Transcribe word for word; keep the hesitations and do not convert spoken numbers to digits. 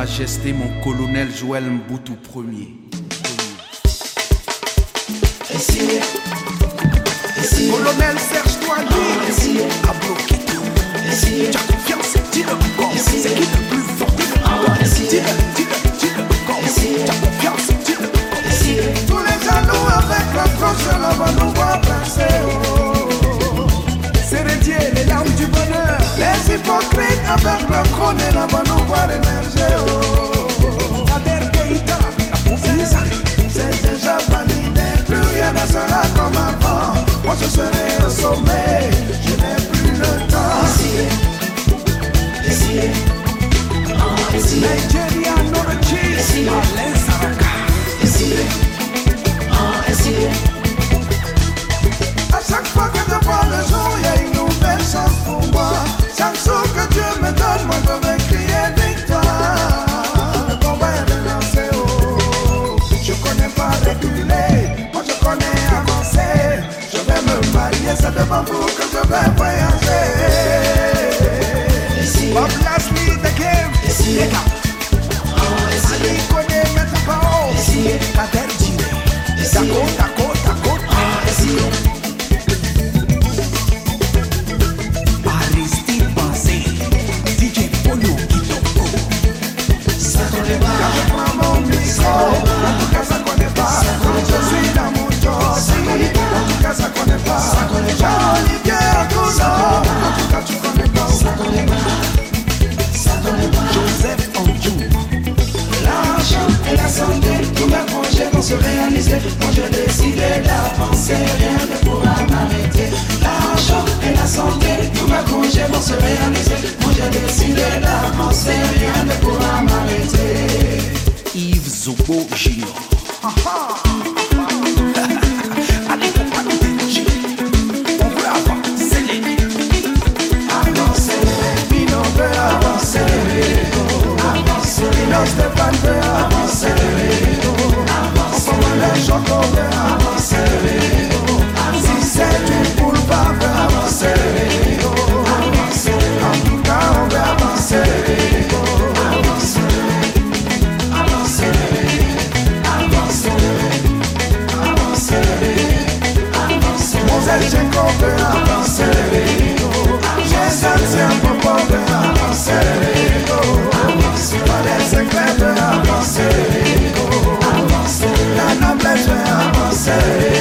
Majesté mon colonel Joël Mboutou Premier. Colonel Serge Douani a bloqué tout. Tu as confiance, dis-le encore. C'est qui le plus fort? Dis-le, dis-le, dis-le, dis-le encore. Tu as confiance, dis-le encore. Tous les jaloux avec la tranche là-bas nous voient passer. C'est les dieux, les larmes du bonheur. Les hypocrites avec leur crône là-bas nous voient émerger. Kader Keïta, la confiance, c'est déjà validé. Plus rien ne sera comme avant. Moi je serai au sommet, je n'ai plus le temps. Ici, oh, ici, Nigeria, Norochi, Alain Saraka. Ici, oh, ici. À chaque fois que je vois le jour, il y a une nouvelle chance pour moi. Chaque jour que Dieu me donne, moi je vais crier victoire. Le combat est relancé, oh. Je connais pas reculer, moi je connais avancer. Je vais me marier, c'est devant vous que je vais voyager. Bob Lashley, the game, les gars. Ali connaît Maître Pao, Kader Djine, Dako, Dako, Dako. Aristide Bansé, D J Polo Kitoko. Ça connaît pas. Quand je prends mon micro, en tout cas ça connaît pas. Je suis dans mon job, en tout cas ça connaît pas. Jean-Olivier Akoula, en tout cas tu connais pas. Ça connaît pas. Joseph Andjou. L'argent et la santé, tous mes projets vont se réaliser. Quand je décidé d'avancer, rien ne pourra m'arrêter. L'argent et la santé, tous mes projets vont se réaliser. Quand je décidé d'avancer, rien ne pourra m'arrêter. Yves Zobo Junior. Allez, on veut avancer. Avancer, Pino veut avancer. avancer, Pino Stéphane veut avancer. On prend les gens qu'on veut avancer. Si c'est une poule, va veut avancer. En tout cas, on veut avancer. avancer, avancer, avancer, avancer. Moselle Djenko veut avancer. Les anciens propos veulent avancer. Les secrets veulent avancer. La noblesse veut avancer.